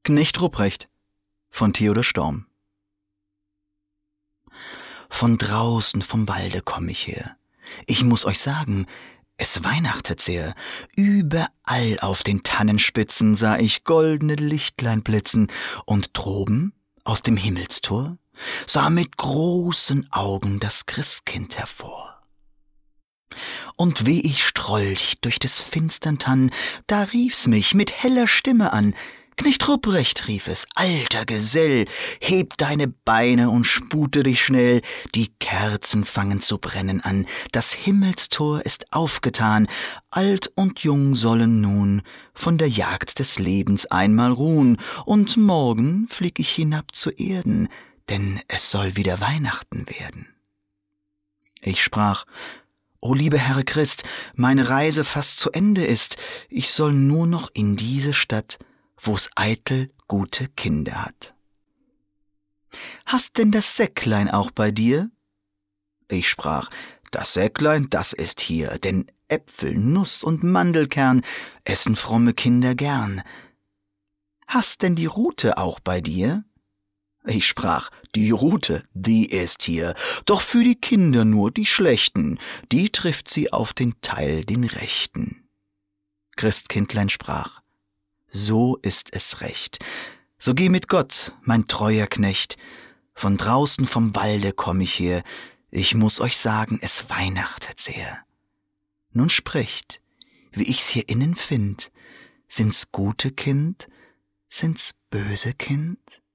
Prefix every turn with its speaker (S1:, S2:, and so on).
S1: Knecht Ruprecht von Theodor Storm. Von draußen vom Walde komm ich her. Ich muß euch sagen, es weihnachtet sehr. Überall auf den Tannenspitzen sah ich goldene Lichtlein blitzen, und droben aus dem Himmelstor sah mit großen Augen das Christkind hervor. Und weh ich strolch durch des finstern Tann, da rief's mich mit heller Stimme an. Knecht Ruprecht, rief es, alter Gesell, heb deine Beine und spute dich schnell, die Kerzen fangen zu brennen an, das Himmelstor ist aufgetan, alt und jung sollen nun von der Jagd des Lebens einmal ruhen, und morgen flieg ich hinab zu Erden, denn es soll wieder Weihnachten werden. Ich sprach: O liebe Herr Christ, meine Reise fast zu Ende ist, ich soll nur noch in diese Stadt, wo's eitel gute Kinder hat. Hast denn das Säcklein auch bei dir? Ich sprach: Das Säcklein, das ist hier, denn Äpfel, Nuss und Mandelkern essen fromme Kinder gern. Hast denn die Rute auch bei dir? Ich sprach: Die Rute, die ist hier, doch für die Kinder nur, die Schlechten, die trifft sie auf den Teil, den Rechten. Christkindlein sprach: So ist es recht. So geh mit Gott, mein treuer Knecht. Von draußen vom Walde komm ich her. Ich muß euch sagen, es weihnachtet sehr. Nun sprecht, wie ich's hier innen find. Sind's gute Kind? Sind's böse Kind?